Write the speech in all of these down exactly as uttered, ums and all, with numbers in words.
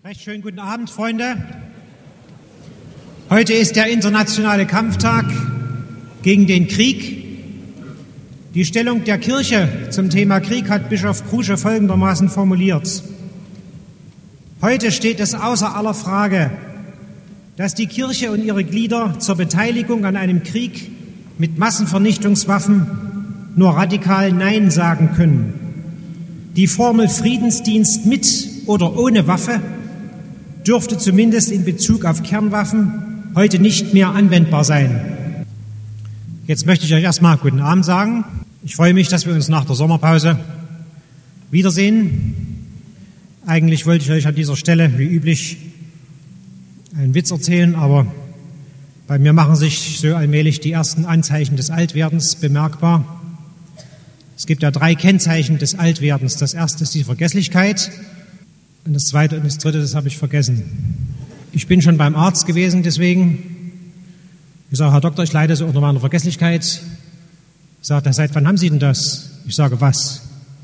Recht schönen guten Abend, Freunde. Heute ist der internationale Kampftag gegen den Krieg. Die Stellung der Kirche zum Thema Krieg hat Bischof Krusche folgendermaßen formuliert. Heute steht es außer aller Frage, dass die Kirche und ihre Glieder zur Beteiligung an einem Krieg mit Massenvernichtungswaffen nur radikal Nein sagen können. Die Formel Friedensdienst mit oder ohne Waffe dürfte zumindest in Bezug auf Kernwaffen heute nicht mehr anwendbar sein. Jetzt möchte ich euch erstmal guten Abend sagen. Ich freue mich, dass wir uns nach der Sommerpause wiedersehen. Eigentlich wollte ich euch an dieser Stelle, wie üblich, einen Witz erzählen, aber bei mir machen sich so allmählich die ersten Anzeichen des Altwerdens bemerkbar. Es gibt ja drei Kennzeichen des Altwerdens. Das erste ist die Vergesslichkeit. Und das zweite und das dritte, das habe ich vergessen. Ich bin schon beim Arzt gewesen, deswegen. Ich sage, Herr Doktor, ich leide so unter meiner Vergesslichkeit. Ich sage, seit wann haben Sie denn das? Ich sage, was?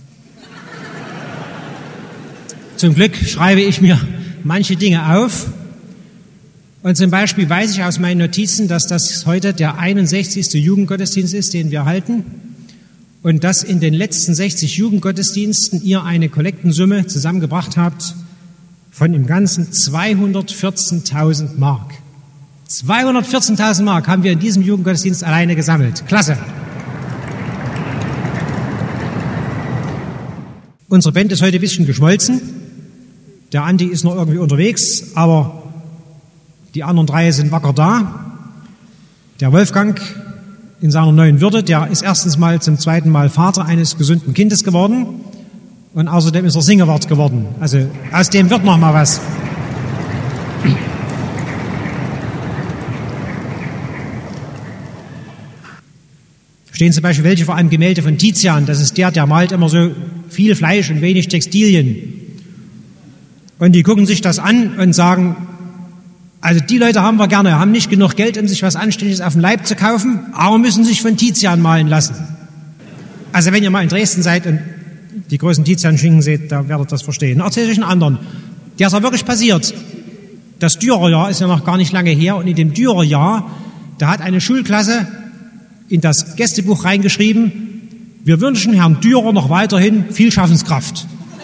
Zum Glück schreibe ich mir manche Dinge auf. Und zum Beispiel weiß ich aus meinen Notizen, dass das heute der einundsechzigste Jugendgottesdienst ist, den wir halten. Und dass in den letzten sechzig Jugendgottesdiensten ihr eine Kollektensumme zusammengebracht habt von im Ganzen zweihundertvierzehntausend Mark. zweihundertvierzehntausend Mark haben wir in diesem Jugendgottesdienst alleine gesammelt. Klasse. Unsere Band ist heute ein bisschen geschmolzen. Der Andi ist noch irgendwie unterwegs, aber die anderen drei sind wacker da. Der Wolfgang in seiner neuen Würde, der ist erstens mal zum zweiten Mal Vater eines gesunden Kindes geworden und außerdem ist er Singewart geworden. Also aus dem wird noch mal was. Stehen zum Beispiel welche vor einem Gemälde von Tizian. Das ist der, der malt immer so viel Fleisch und wenig Textilien. Und die gucken sich das an und sagen, also die Leute haben wir gerne, haben nicht genug Geld, um sich was Anständiges auf den Leib zu kaufen, aber müssen sich von Tizian malen lassen. Also wenn ihr mal in Dresden seid und die großen Tizian-Schinken seht, da werdet ihr das verstehen. Erzähl euch einen anderen. Der ist ja wirklich passiert. Das Dürerjahr ist ja noch gar nicht lange her und in dem Dürerjahr, da hat eine Schulklasse in das Gästebuch reingeschrieben, wir wünschen Herrn Dürer noch weiterhin viel Schaffenskraft.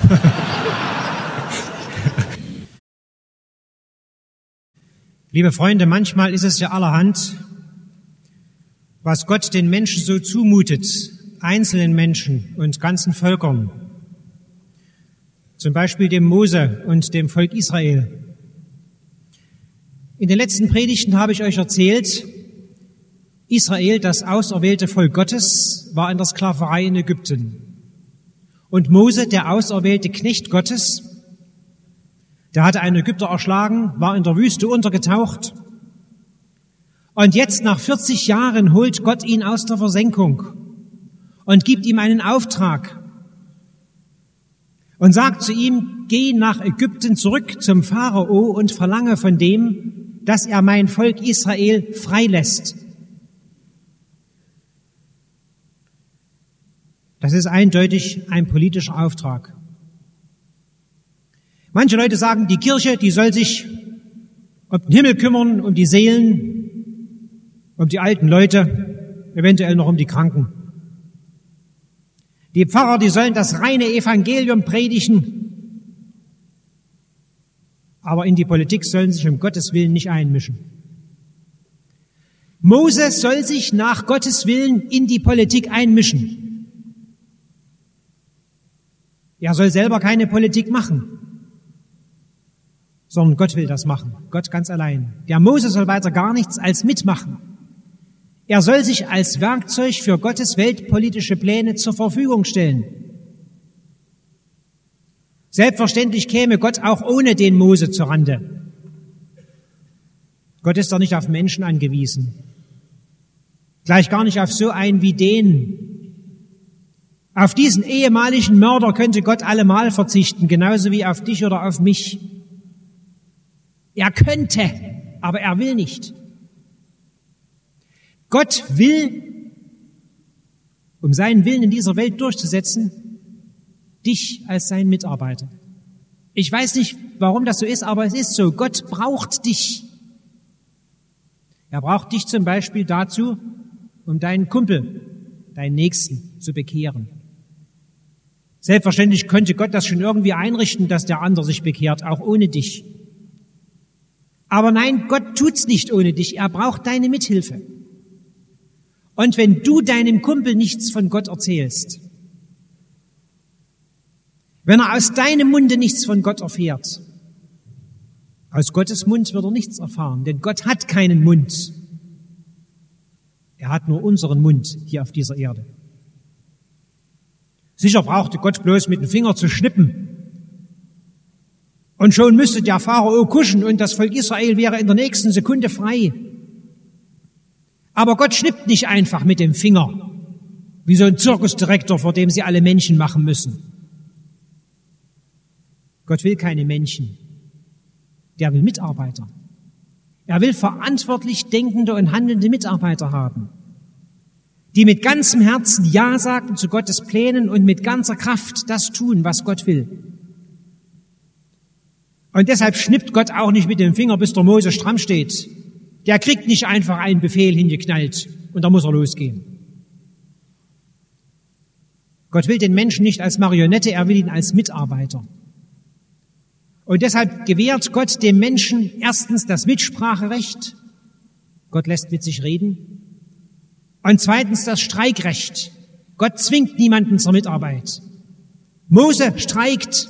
Liebe Freunde, manchmal ist es ja allerhand, was Gott den Menschen so zumutet, einzelnen Menschen und ganzen Völkern, zum Beispiel dem Mose und dem Volk Israel. In den letzten Predigten habe ich euch erzählt, Israel, das auserwählte Volk Gottes, war in der Sklaverei in Ägypten. Und Mose, der auserwählte Knecht Gottes, der hatte einen Ägypter erschlagen, war in der Wüste untergetaucht. Und jetzt, nach vierzig Jahren, holt Gott ihn aus der Versenkung und gibt ihm einen Auftrag und sagt zu ihm, geh nach Ägypten zurück zum Pharao und verlange von dem, dass er mein Volk Israel freilässt. Das ist eindeutig ein politischer Auftrag. Manche Leute sagen, die Kirche, die soll sich um den Himmel kümmern, um die Seelen, um die alten Leute, eventuell noch um die Kranken. Die Pfarrer, die sollen das reine Evangelium predigen, aber in die Politik sollen sich um Gottes Willen nicht einmischen. Mose soll sich nach Gottes Willen in die Politik einmischen. Er soll selber keine Politik machen, sondern Gott will das machen, Gott ganz allein. Der Mose soll weiter gar nichts als mitmachen. Er soll sich als Werkzeug für Gottes weltpolitische Pläne zur Verfügung stellen. Selbstverständlich käme Gott auch ohne den Mose zurande. Gott ist doch nicht auf Menschen angewiesen. Gleich gar nicht auf so einen wie den. Auf diesen ehemaligen Mörder könnte Gott allemal verzichten, genauso wie auf dich oder auf mich. Er könnte, aber er will nicht. Gott will, um seinen Willen in dieser Welt durchzusetzen, dich als sein Mitarbeiter. Ich weiß nicht, warum das so ist, aber es ist so. Gott braucht dich. Er braucht dich zum Beispiel dazu, um deinen Kumpel, deinen Nächsten zu bekehren. Selbstverständlich könnte Gott das schon irgendwie einrichten, dass der andere sich bekehrt, auch ohne dich. Aber nein, Gott tut's nicht ohne dich. Er braucht deine Mithilfe. Und wenn du deinem Kumpel nichts von Gott erzählst, wenn er aus deinem Munde nichts von Gott erfährt, aus Gottes Mund wird er nichts erfahren, denn Gott hat keinen Mund. Er hat nur unseren Mund hier auf dieser Erde. Sicher brauchte Gott bloß mit dem Finger zu schnippen. Und schon müsste der Pharao kuschen und das Volk Israel wäre in der nächsten Sekunde frei. Aber Gott schnippt nicht einfach mit dem Finger, wie so ein Zirkusdirektor, vor dem sie alle Menschen machen müssen. Gott will keine Menschen. Der will Mitarbeiter. Er will verantwortlich denkende und handelnde Mitarbeiter haben, die mit ganzem Herzen Ja sagen zu Gottes Plänen und mit ganzer Kraft das tun, was Gott will. Und deshalb schnippt Gott auch nicht mit dem Finger, bis der Mose stramm steht. Der kriegt nicht einfach einen Befehl hingeknallt und da muss er losgehen. Gott will den Menschen nicht als Marionette, er will ihn als Mitarbeiter. Und deshalb gewährt Gott dem Menschen erstens das Mitspracherecht. Gott lässt mit sich reden. Und zweitens das Streikrecht. Gott zwingt niemanden zur Mitarbeit. Mose streikt.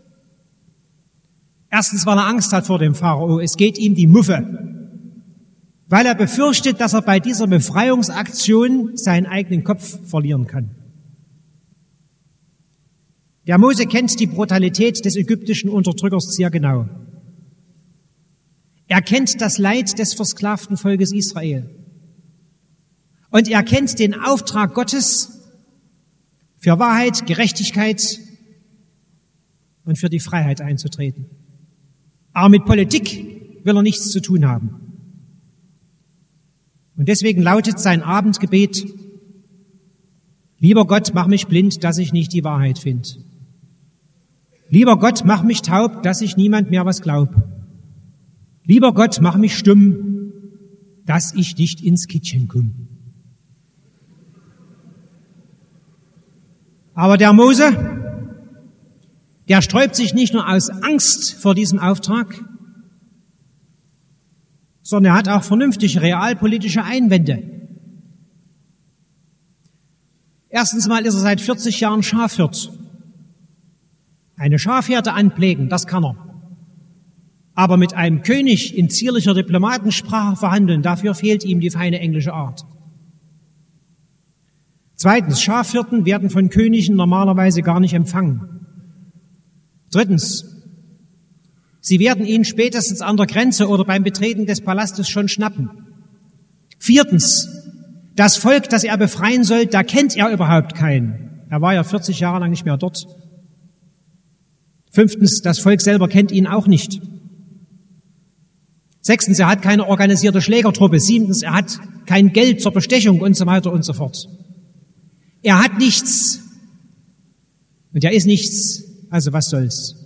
Erstens, weil er Angst hat vor dem Pharao. Es geht ihm die Muffe. Weil er befürchtet, dass er bei dieser Befreiungsaktion seinen eigenen Kopf verlieren kann. Der Mose kennt die Brutalität des ägyptischen Unterdrückers sehr genau. Er kennt das Leid des versklavten Volkes Israel. Und er kennt den Auftrag Gottes für Wahrheit, Gerechtigkeit und für die Freiheit einzutreten. Aber mit Politik will er nichts zu tun haben. Und deswegen lautet sein Abendgebet: Lieber Gott, mach mich blind, dass ich nicht die Wahrheit finde. Lieber Gott, mach mich taub, dass ich niemand mehr was glaub. Lieber Gott, mach mich stumm, dass ich nicht ins Kittchen komm. Aber der Mose, der sträubt sich nicht nur aus Angst vor diesem Auftrag, sondern er hat auch vernünftige realpolitische Einwände. Erstens mal ist er seit vierzig Jahren Schafhirt. Eine Schafherde anpflegen, das kann er. Aber mit einem König in zierlicher Diplomatensprache verhandeln, dafür fehlt ihm die feine englische Art. Zweitens, Schafhirten werden von Königen normalerweise gar nicht empfangen. Drittens, sie werden ihn spätestens an der Grenze oder beim Betreten des Palastes schon schnappen. Viertens, das Volk, das er befreien soll, da kennt er überhaupt keinen. Er war ja vierzig Jahre lang nicht mehr dort. Fünftens, das Volk selber kennt ihn auch nicht. Sechstens, er hat keine organisierte Schlägertruppe. Siebtens, er hat kein Geld zur Bestechung und so weiter und so fort. Er hat nichts. Und er ist nichts. Also was soll's?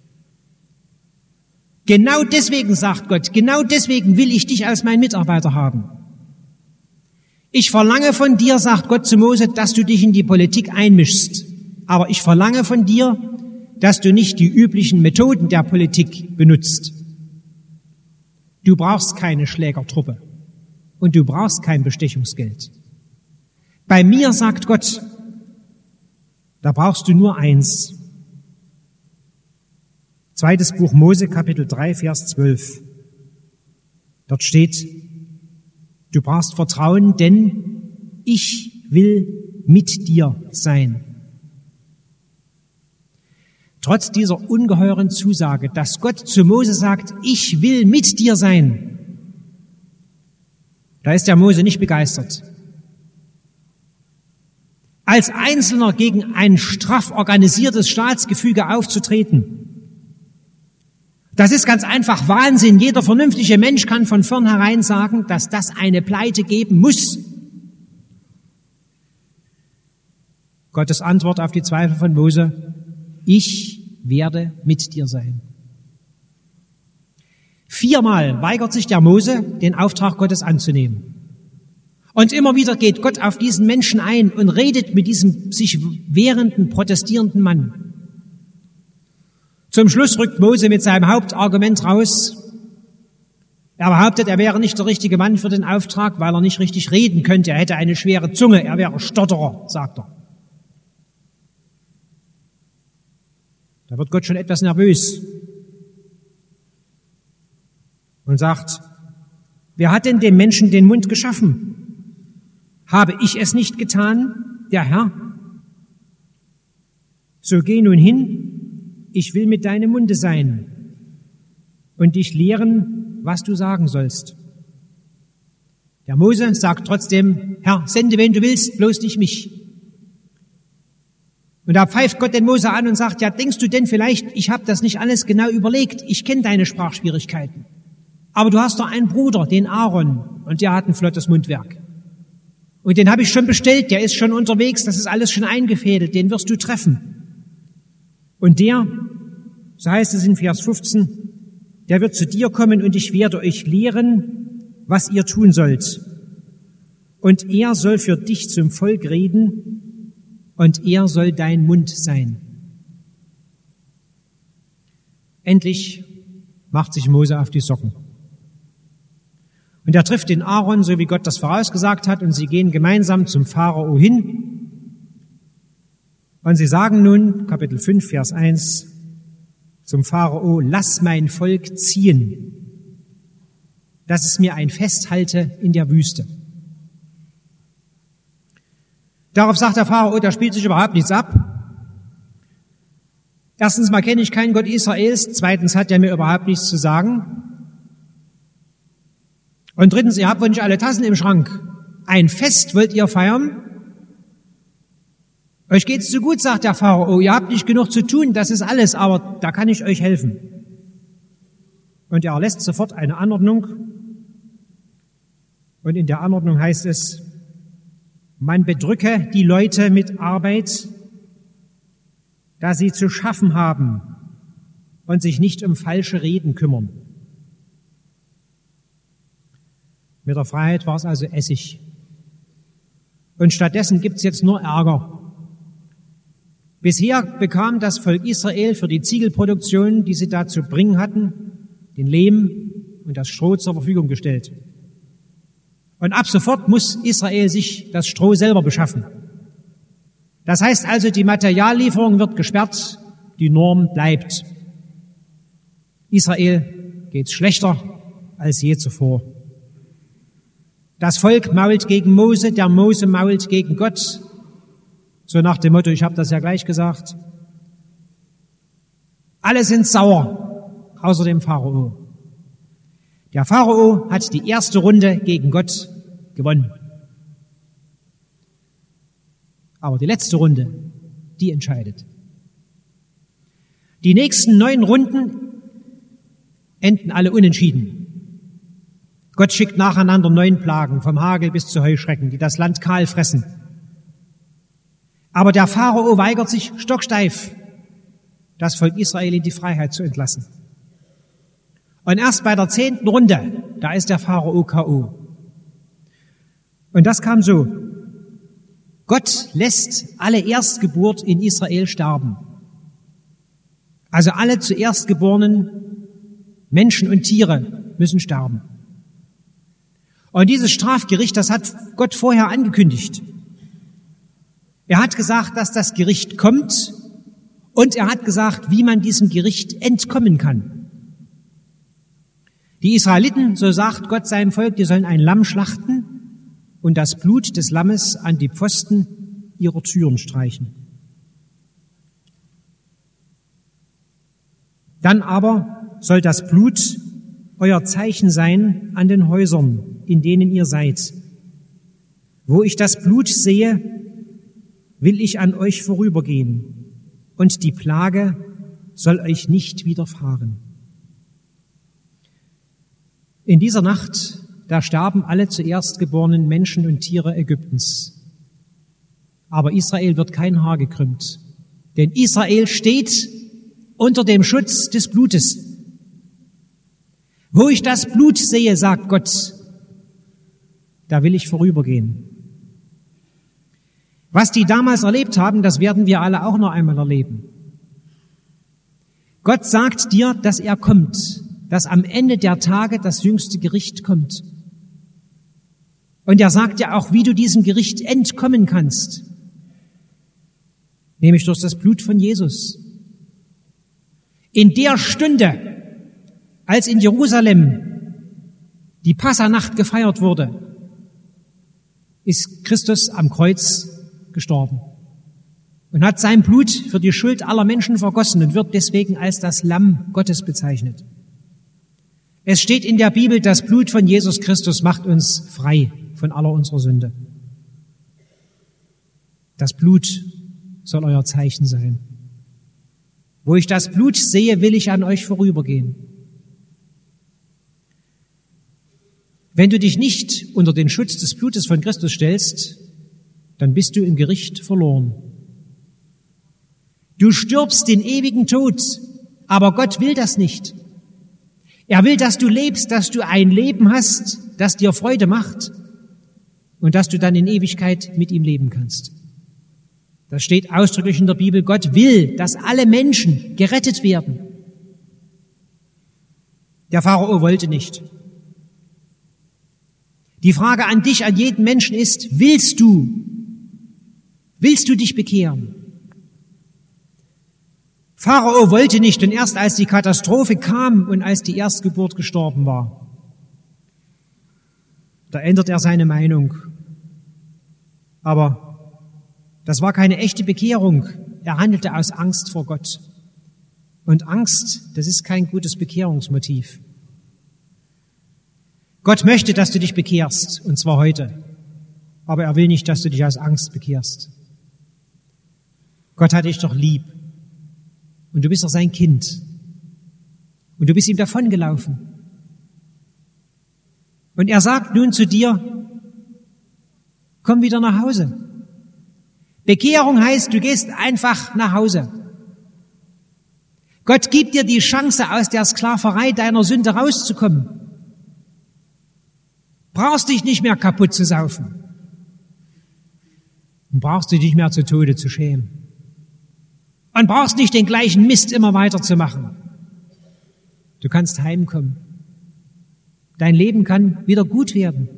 Genau deswegen, sagt Gott, genau deswegen will ich dich als mein Mitarbeiter haben. Ich verlange von dir, sagt Gott zu Mose, dass du dich in die Politik einmischst. Aber ich verlange von dir, dass du nicht die üblichen Methoden der Politik benutzt. Du brauchst keine Schlägertruppe und du brauchst kein Bestechungsgeld. Bei mir, sagt Gott, da brauchst du nur eins. Zweites Buch Mose, Kapitel drei, Vers zwölf. Dort steht, du brauchst Vertrauen, denn ich will mit dir sein. Trotz dieser ungeheuren Zusage, dass Gott zu Mose sagt, ich will mit dir sein, da ist der Mose nicht begeistert. Als Einzelner gegen ein straff organisiertes Staatsgefüge aufzutreten, das ist ganz einfach Wahnsinn. Jeder vernünftige Mensch kann von vornherein sagen, dass das eine Pleite geben muss. Gottes Antwort auf die Zweifel von Mose: Ich werde mit dir sein. Viermal weigert sich der Mose, den Auftrag Gottes anzunehmen. Und immer wieder geht Gott auf diesen Menschen ein und redet mit diesem sich wehrenden, protestierenden Mann. Zum Schluss rückt Mose mit seinem Hauptargument raus. Er behauptet, er wäre nicht der richtige Mann für den Auftrag, weil er nicht richtig reden könnte. Er hätte eine schwere Zunge, er wäre Stotterer, sagt er. Da wird Gott schon etwas nervös und sagt, wer hat denn dem Menschen den Mund geschaffen? Habe ich es nicht getan, der Herr? So geh nun hin, ich will mit deinem Munde sein und dich lehren, was du sagen sollst. Der Mose sagt trotzdem, Herr, sende wen du willst, bloß nicht mich. Und da pfeift Gott den Mose an und sagt, ja, denkst du denn vielleicht, ich habe das nicht alles genau überlegt, ich kenne deine Sprachschwierigkeiten. Aber du hast doch einen Bruder, den Aaron, und der hat ein flottes Mundwerk. Und den habe ich schon bestellt, der ist schon unterwegs, das ist alles schon eingefädelt, den wirst du treffen. Und der, so heißt es in Vers fünfzehn, der wird zu dir kommen und ich werde euch lehren, was ihr tun sollt. Und er soll für dich zum Volk reden und er soll dein Mund sein. Endlich macht sich Mose auf die Socken. Und er trifft den Aaron, so wie Gott das vorausgesagt hat, und sie gehen gemeinsam zum Pharao hin. Und sie sagen nun, Kapitel fünf, Vers eins, zum Pharao, lass mein Volk ziehen, dass es mir ein Fest halte in der Wüste. Darauf sagt der Pharao, da spielt sich überhaupt nichts ab. Erstens mal kenne ich keinen Gott Israels, zweitens hat er mir überhaupt nichts zu sagen. Und drittens, ihr habt wohl nicht alle Tassen im Schrank. Ein Fest wollt ihr feiern? Euch geht's zu gut, sagt der Pharao, ihr habt nicht genug zu tun, das ist alles, aber da kann ich euch helfen. Und er erlässt sofort eine Anordnung. Und in der Anordnung heißt es, man bedrücke die Leute mit Arbeit, da sie zu schaffen haben und sich nicht um falsche Reden kümmern. Mit der Freiheit war es also Essig. Und stattdessen gibt's jetzt nur Ärger. Bisher bekam das Volk Israel für die Ziegelproduktion, die sie da zu bringen hatten, den Lehm und das Stroh zur Verfügung gestellt. Und ab sofort muss Israel sich das Stroh selber beschaffen. Das heißt also, die Materiallieferung wird gesperrt, die Norm bleibt. Israel geht's schlechter als je zuvor. Das Volk mault gegen Mose, der Mose mault gegen Gott. So nach dem Motto, ich habe das ja gleich gesagt. Alle sind sauer, außer dem Pharao. Der Pharao hat die erste Runde gegen Gott gewonnen. Aber die letzte Runde, die entscheidet. Die nächsten neun Runden enden alle unentschieden. Gott schickt nacheinander neun Plagen, vom Hagel bis zu Heuschrecken, die das Land kahl fressen. Aber der Pharao weigert sich stocksteif, das Volk Israel in die Freiheit zu entlassen. Und erst bei der zehnten Runde, da ist der Pharao K O. Und das kam so. Gott lässt alle Erstgeburt in Israel sterben. Also alle zuerst geborenen Menschen und Tiere müssen sterben. Und dieses Strafgericht, das hat Gott vorher angekündigt. Er hat gesagt, dass das Gericht kommt und er hat gesagt, wie man diesem Gericht entkommen kann. Die Israeliten, so sagt Gott seinem Volk, die sollen ein Lamm schlachten und das Blut des Lammes an die Pfosten ihrer Türen streichen. Dann aber soll das Blut euer Zeichen sein an den Häusern, in denen ihr seid. Wo ich das Blut sehe, will ich an euch vorübergehen, und die Plage soll euch nicht widerfahren. In dieser Nacht, da starben alle zuerst geborenen Menschen und Tiere Ägyptens. Aber Israel wird kein Haar gekrümmt, denn Israel steht unter dem Schutz des Blutes. Wo ich das Blut sehe, sagt Gott, da will ich vorübergehen. Was die damals erlebt haben, das werden wir alle auch noch einmal erleben. Gott sagt dir, dass er kommt, dass am Ende der Tage das jüngste Gericht kommt. Und er sagt dir auch, wie du diesem Gericht entkommen kannst. Nämlich durch das Blut von Jesus. In der Stunde, als in Jerusalem die Passanacht gefeiert wurde, ist Christus am Kreuz gestorben und hat sein Blut für die Schuld aller Menschen vergossen und wird deswegen als das Lamm Gottes bezeichnet. Es steht in der Bibel, das Blut von Jesus Christus macht uns frei von aller unserer Sünde. Das Blut soll euer Zeichen sein. Wo ich das Blut sehe, will ich an euch vorübergehen. Wenn du dich nicht unter den Schutz des Blutes von Christus stellst, dann bist du im Gericht verloren. Du stirbst den ewigen Tod, aber Gott will das nicht. Er will, dass du lebst, dass du ein Leben hast, das dir Freude macht und dass du dann in Ewigkeit mit ihm leben kannst. Das steht ausdrücklich in der Bibel. Gott will, dass alle Menschen gerettet werden. Der Pharao wollte nicht. Die Frage an dich, an jeden Menschen ist, willst du, willst du dich bekehren? Pharao wollte nicht, und erst als die Katastrophe kam und als die Erstgeburt gestorben war, da ändert er seine Meinung. Aber das war keine echte Bekehrung. Er handelte aus Angst vor Gott. Und Angst, das ist kein gutes Bekehrungsmotiv. Gott möchte, dass du dich bekehrst, und zwar heute. Aber er will nicht, dass du dich aus Angst bekehrst. Gott hat dich doch lieb. Und du bist doch sein Kind. Und du bist ihm davongelaufen. Und er sagt nun zu dir, komm wieder nach Hause. Bekehrung heißt, du gehst einfach nach Hause. Gott gibt dir die Chance, aus der Sklaverei deiner Sünde rauszukommen. Brauchst dich nicht mehr kaputt zu saufen. Und brauchst du dich mehr zu Tode zu schämen. Und brauchst nicht den gleichen Mist immer weiterzumachen. Du kannst heimkommen. Dein Leben kann wieder gut werden.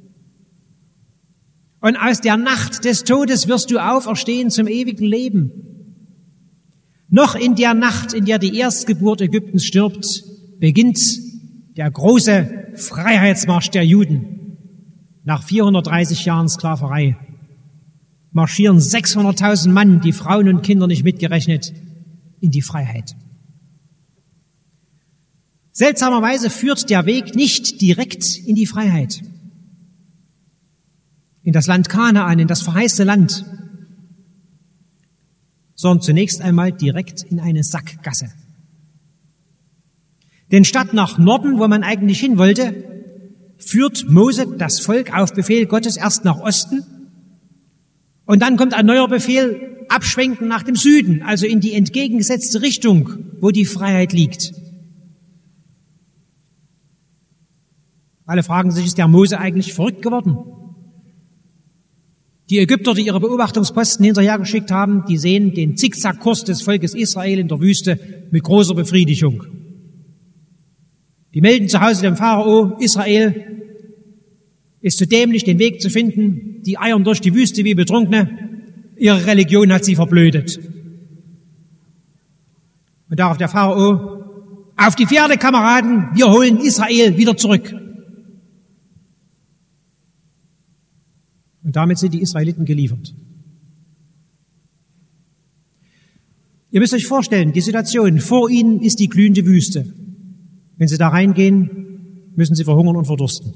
Und aus der Nacht des Todes wirst du auferstehen zum ewigen Leben. Noch in der Nacht, in der die Erstgeburt Ägyptens stirbt, beginnt der große Freiheitsmarsch der Juden. Nach vierhundertdreißig Jahren Sklaverei marschieren sechshunderttausend Mann, die Frauen und Kinder nicht mitgerechnet, in die Freiheit. Seltsamerweise führt der Weg nicht direkt in die Freiheit. In das Land Kanaan, in das verheißene Land, sondern zunächst einmal direkt in eine Sackgasse. Denn statt nach Norden, wo man eigentlich hin wollte, führt Mose das Volk auf Befehl Gottes erst nach Osten und dann kommt ein neuer Befehl, abschwenken nach dem Süden, also in die entgegengesetzte Richtung, wo die Freiheit liegt. Alle fragen sich, ist der Mose eigentlich verrückt geworden? Die Ägypter, die ihre Beobachtungsposten hinterhergeschickt haben, die sehen den Zickzackkurs des Volkes Israel in der Wüste mit großer Befriedigung. Die melden zu Hause dem Pharao, Israel ist zu dämlich, den Weg zu finden, die eiern durch die Wüste wie Betrunkene, ihre Religion hat sie verblödet. Und darauf der Pharao, auf die Pferde, Kameraden, wir holen Israel wieder zurück. Und damit sind die Israeliten geliefert. Ihr müsst euch vorstellen, die Situation, vor ihnen ist die glühende Wüste. Wenn sie da reingehen, müssen sie verhungern und verdursten.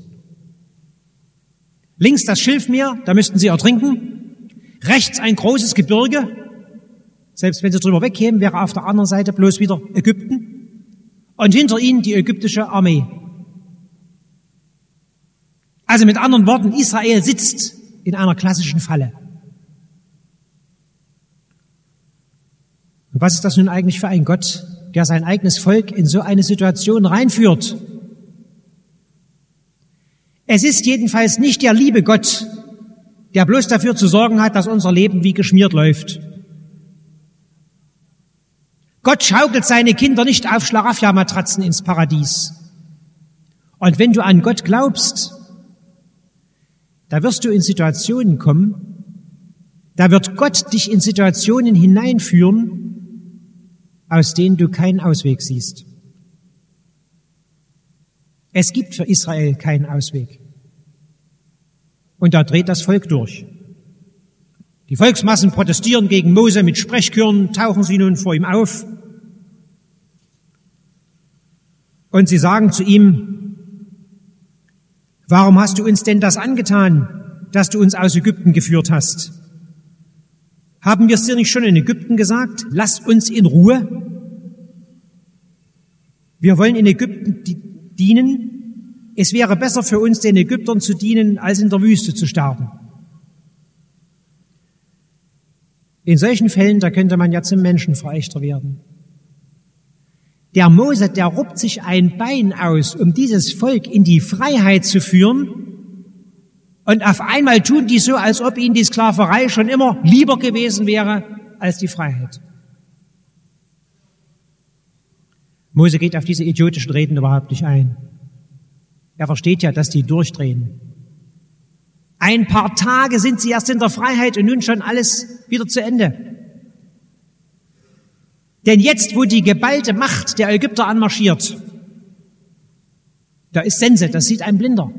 Links das Schilfmeer, da müssten sie ertrinken. Rechts ein großes Gebirge. Selbst wenn sie drüber wegkämen, wäre auf der anderen Seite bloß wieder Ägypten. Und hinter ihnen die ägyptische Armee. Also mit anderen Worten, Israel sitzt in einer klassischen Falle. Und was ist das nun eigentlich für ein Gott, der sein eigenes Volk in so eine Situation reinführt. Es ist jedenfalls nicht der liebe Gott, der bloß dafür zu sorgen hat, dass unser Leben wie geschmiert läuft. Gott schaukelt seine Kinder nicht auf Schlaraffia-Matratzen ins Paradies. Und wenn du an Gott glaubst, da wirst du in Situationen kommen, da wird Gott dich in Situationen hineinführen, aus denen du keinen Ausweg siehst. Es gibt für Israel keinen Ausweg. Und da dreht das Volk durch. Die Volksmassen protestieren gegen Mose mit Sprechchören, tauchen sie nun vor ihm auf. Und sie sagen zu ihm, warum hast du uns denn das angetan, dass du uns aus Ägypten geführt hast? Haben wir es dir nicht schon in Ägypten gesagt? Lass uns in Ruhe. Wir wollen in Ägypten dienen. Es wäre besser für uns, den Ägyptern zu dienen, als in der Wüste zu sterben. In solchen Fällen, da könnte man ja zum Menschenverächter werden. Der Mose, der ruppt sich ein Bein aus, um dieses Volk in die Freiheit zu führen. Und auf einmal tun die so, als ob ihnen die Sklaverei schon immer lieber gewesen wäre als die Freiheit. Mose geht auf diese idiotischen Reden überhaupt nicht ein. Er versteht ja, dass die durchdrehen. Ein paar Tage sind sie erst in der Freiheit und nun schon alles wieder zu Ende. Denn jetzt, wo die geballte Macht der Ägypter anmarschiert, da ist Sense, das sieht ein Blinder.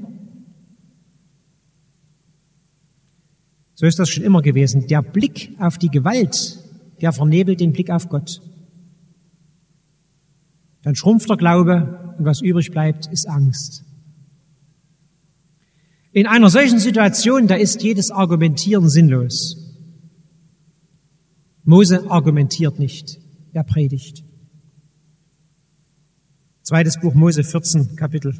So ist das schon immer gewesen. Der Blick auf die Gewalt, der vernebelt den Blick auf Gott. Dann schrumpft der Glaube und was übrig bleibt, ist Angst. In einer solchen Situation, da ist jedes Argumentieren sinnlos. Mose argumentiert nicht, er predigt. Zweites Buch Mose vierzehn, Kapitel.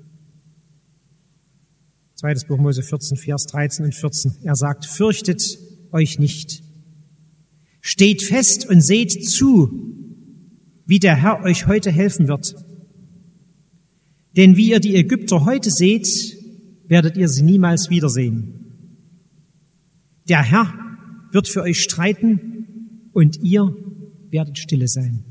Zweites Buch Mose vierzehn, Vers dreizehn und vierzehn. Er sagt, fürchtet euch nicht. Steht fest und seht zu, wie der Herr euch heute helfen wird. Denn wie ihr die Ägypter heute seht, werdet ihr sie niemals wiedersehen. Der Herr wird für euch streiten und ihr werdet stille sein.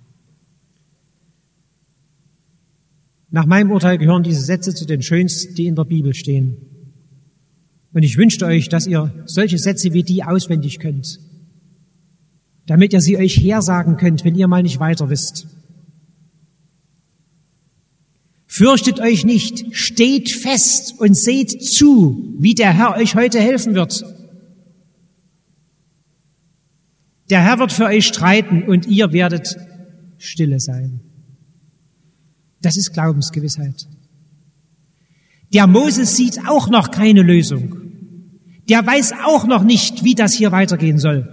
Nach meinem Urteil gehören diese Sätze zu den schönsten, die in der Bibel stehen. Und ich wünschte euch, dass ihr solche Sätze wie die auswendig könnt, damit ihr sie euch hersagen könnt, wenn ihr mal nicht weiter wisst. Fürchtet euch nicht, steht fest und seht zu, wie der Herr euch heute helfen wird. Der Herr wird für euch streiten und ihr werdet stille sein. Das ist Glaubensgewissheit. Der Moses sieht auch noch keine Lösung. Der weiß auch noch nicht, wie das hier weitergehen soll.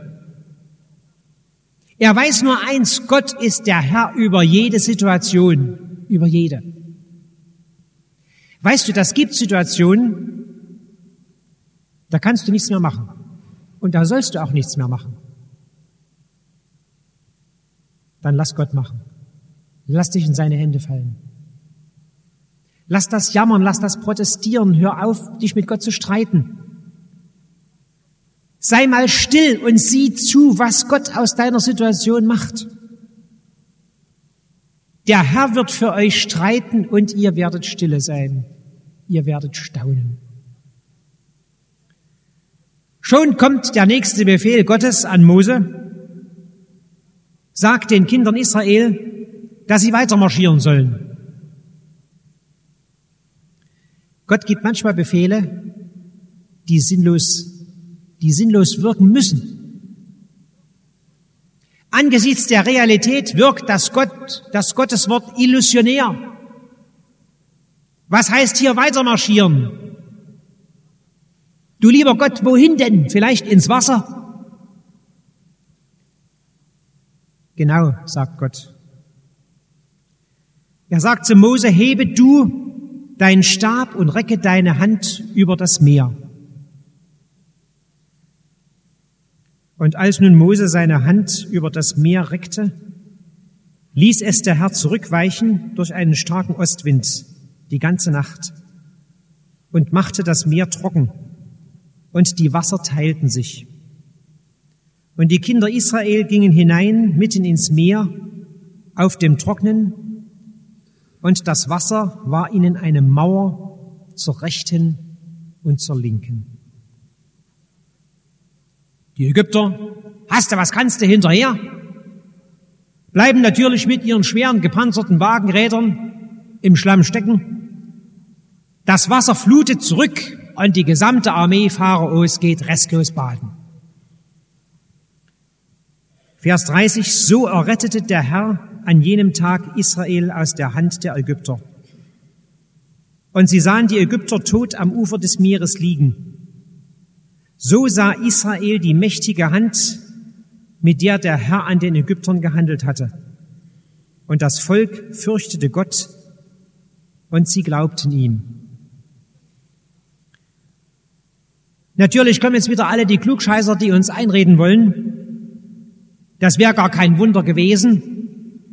Er weiß nur eins, Gott ist der Herr über jede Situation, über jede. Weißt du, das gibt Situationen, da kannst du nichts mehr machen. Und da sollst du auch nichts mehr machen. Dann lass Gott machen. Lass dich in seine Hände fallen. Lass das Jammern, lass das Protestieren. Hör auf, dich mit Gott zu streiten. Sei mal still und sieh zu, was Gott aus deiner Situation macht. Der Herr wird für euch streiten und ihr werdet stille sein. Ihr werdet staunen. Schon kommt der nächste Befehl Gottes an Mose. Sagt den Kindern Israel, dass sie weiter marschieren sollen. Gott gibt manchmal Befehle, die sinnlos, die sinnlos wirken müssen. Angesichts der Realität wirkt das Gott, das Gotteswort illusionär. Was heißt hier weiter marschieren? Du lieber Gott, wohin denn? Vielleicht ins Wasser? Genau, sagt Gott. Er sagt zu Mose, hebe du deinen Stab und recke deine Hand über das Meer. Und als nun Mose seine Hand über das Meer reckte, ließ es der Herr zurückweichen durch einen starken Ostwind die ganze Nacht und machte das Meer trocken, und die Wasser teilten sich. Und die Kinder Israel gingen hinein mitten ins Meer auf dem Trocknen, und das Wasser war ihnen eine Mauer zur Rechten und zur Linken. Die Ägypter, hast du, was kannst du hinterher? Bleiben natürlich mit ihren schweren gepanzerten Wagenrädern im Schlamm stecken. Das Wasser flutet zurück und die gesamte Armee Pharaos geht restlos baden. Vers dreißig, so errettete der Herr an jenem Tag Israel aus der Hand der Ägypter. Und sie sahen die Ägypter tot am Ufer des Meeres liegen. So sah Israel die mächtige Hand, mit der der Herr an den Ägyptern gehandelt hatte. Und das Volk fürchtete Gott, und sie glaubten ihm. Natürlich kommen jetzt wieder alle die Klugscheißer, die uns einreden wollen, das wäre gar kein Wunder gewesen,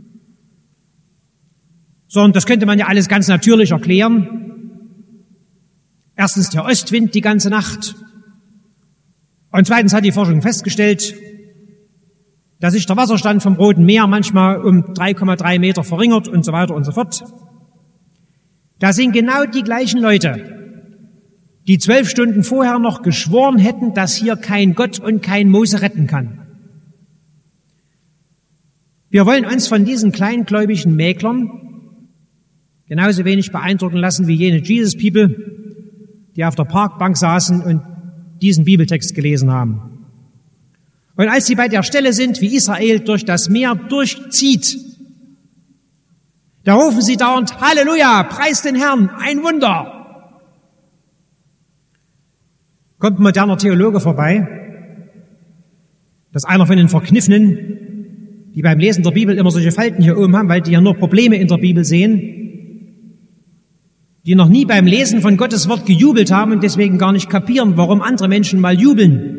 sondern das könnte man ja alles ganz natürlich erklären. Erstens der Ostwind die ganze Nacht. Und zweitens hat die Forschung festgestellt, dass sich der Wasserstand vom Roten Meer manchmal um drei Komma drei Meter verringert und so weiter und so fort. Da sind genau die gleichen Leute, die zwölf Stunden vorher noch geschworen hätten, dass hier kein Gott und kein Mose retten kann. Wir wollen uns von diesen kleingläubigen Mäklern genauso wenig beeindrucken lassen wie jene Jesus People, die auf der Parkbank saßen und diesen Bibeltext gelesen haben. Und als sie bei der Stelle sind, wie Israel durch das Meer durchzieht, da rufen sie dauernd, Halleluja, preis den Herrn, ein Wunder. Kommt ein moderner Theologe vorbei, dass einer von den Verkniffenen, die beim Lesen der Bibel immer solche Falten hier oben haben, weil die ja nur Probleme in der Bibel sehen, die noch nie beim Lesen von Gottes Wort gejubelt haben und deswegen gar nicht kapieren, warum andere Menschen mal jubeln.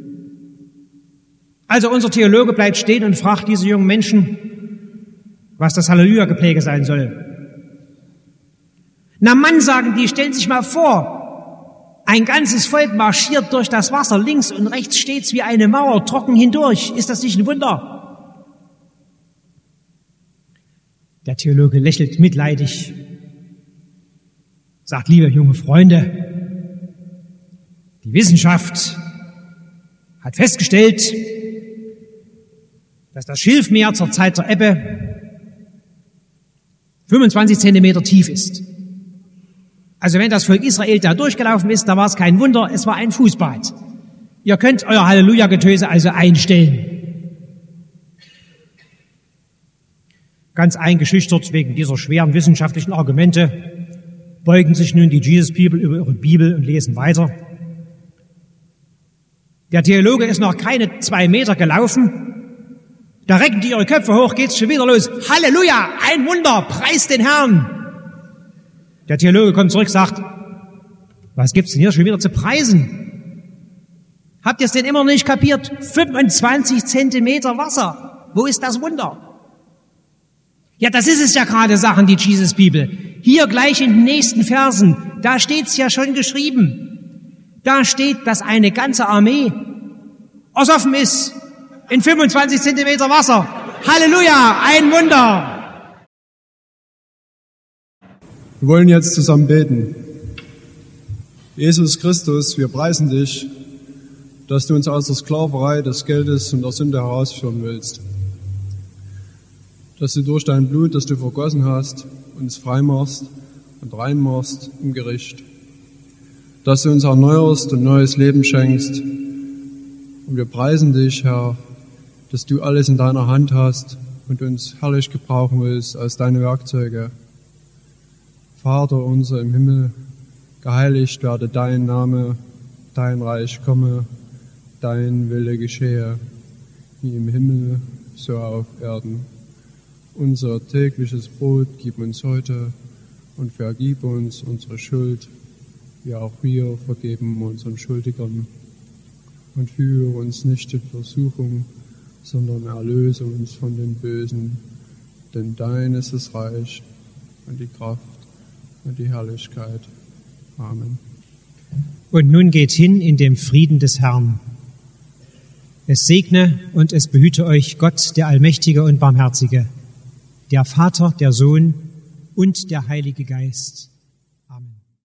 Also unser Theologe bleibt stehen und fragt diese jungen Menschen, was das Halleluja-Gepläge sein soll. Na Mann, sagen die, stellen sich mal vor, ein ganzes Volk marschiert durch das Wasser, links und rechts steht's wie eine Mauer, trocken hindurch. Ist das nicht ein Wunder? Der Theologe lächelt mitleidig, sagt, liebe junge Freunde, die Wissenschaft hat festgestellt, dass das Schilfmeer zur Zeit der Ebbe fünfundzwanzig Zentimeter tief ist. Also wenn das Volk Israel da durchgelaufen ist, da war es kein Wunder, es war ein Fußbad. Ihr könnt euer Halleluja-Getöse also einstellen. Ganz eingeschüchtert wegen dieser schweren wissenschaftlichen Argumente beugen sich nun die Jesus People über ihre Bibel und lesen weiter. Der Theologe ist noch keine zwei Meter gelaufen. Da recken die ihre Köpfe hoch, geht's schon wieder los. Halleluja, ein Wunder, preis den Herrn. Der Theologe kommt zurück, sagt, was gibt's denn hier schon wieder zu preisen? Habt ihr es denn immer noch nicht kapiert? fünfundzwanzig Zentimeter Wasser. Wo ist das Wunder? Ja, das ist es ja gerade, sagen die Jesus People. Hier gleich in den nächsten Versen, da steht's ja schon geschrieben. Da steht, dass eine ganze Armee ersoffen ist in fünfundzwanzig Zentimeter Wasser. Halleluja, ein Wunder. Wir wollen jetzt zusammen beten. Jesus Christus, wir preisen dich, dass du uns aus der Sklaverei des Geldes und der Sünde herausführen willst. Dass du durch dein Blut, das du vergossen hast, uns frei machst und rein machst im Gericht. Dass du uns erneuerst und neues Leben schenkst. Und wir preisen dich, Herr, dass du alles in deiner Hand hast und uns herrlich gebrauchen willst als deine Werkzeuge. Vater unser im Himmel, geheiligt werde dein Name, dein Reich komme, dein Wille geschehe, wie im Himmel, so auf Erden. Unser tägliches Brot gib uns heute und vergib uns unsere Schuld, wie auch wir vergeben unseren Schuldigern. Und führe uns nicht in Versuchung, sondern erlöse uns von den Bösen. Denn dein ist das Reich und die Kraft und die Herrlichkeit. Amen. Und nun geht hin in dem Frieden des Herrn. Es segne und es behüte euch Gott, der Allmächtige und Barmherzige, der Vater, der Sohn und der Heilige Geist.